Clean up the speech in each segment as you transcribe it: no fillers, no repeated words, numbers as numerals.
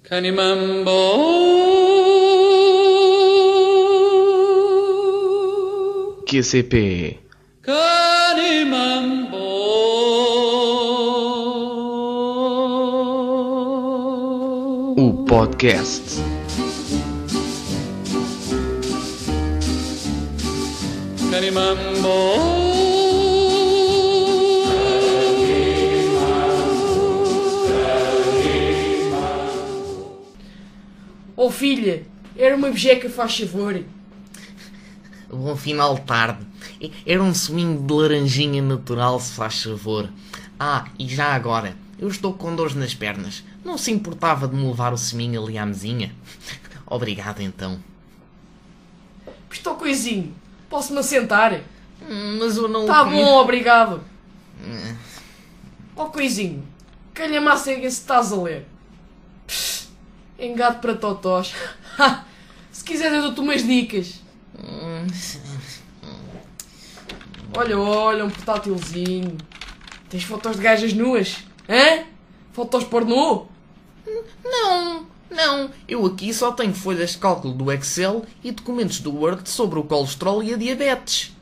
Canimambo. QCP. Canimambo. O podcast. Canimambo. Oh filha, era uma bejeca, faz favor. Bom final de tarde. Era um suminho de laranjinha natural, se faz favor. E já agora, eu estou com dores nas pernas. Não se importava de me levar o suminho ali à mesinha? Obrigado, então. Estou coisinho, posso-me assentar? Mas eu não... Tá bom, obrigado. Oh coisinho, calha massa se estás a ler. Engado para totós. Se quiser eu dou-te umas dicas. Olha, um portátilzinho. Tens fotos de gajas nuas? Hã? Fotos pornô? Não. Eu aqui só tenho folhas de cálculo do Excel e documentos do Word sobre o colesterol e a diabetes.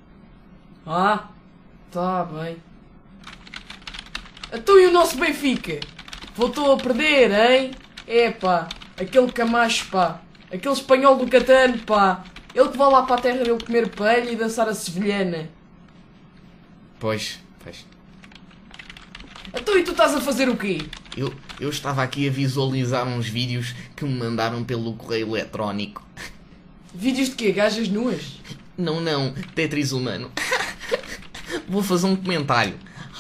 Tá bem. Então e o nosso Benfica? Voltou a perder, hein? Epá, aquele Camacho, pá. Aquele espanhol do Catano, pá. Ele que vai lá para a terra dele comer palha e dançar a sevilhana. Pois. Então e tu estás a fazer o quê? Eu estava aqui a visualizar uns vídeos que me mandaram pelo correio eletrónico. Vídeos de quê? Gajas nuas? Não, Tetris humano. Vou fazer um comentário.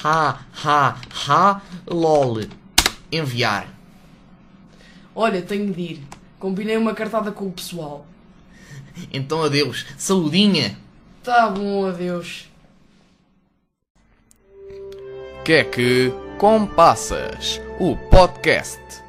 Lol. Enviar. Olha, tenho de ir. Combinei uma cartada com o pessoal. Então adeus. Saudinha. Tá bom, adeus. Que é que Compassas, o podcast.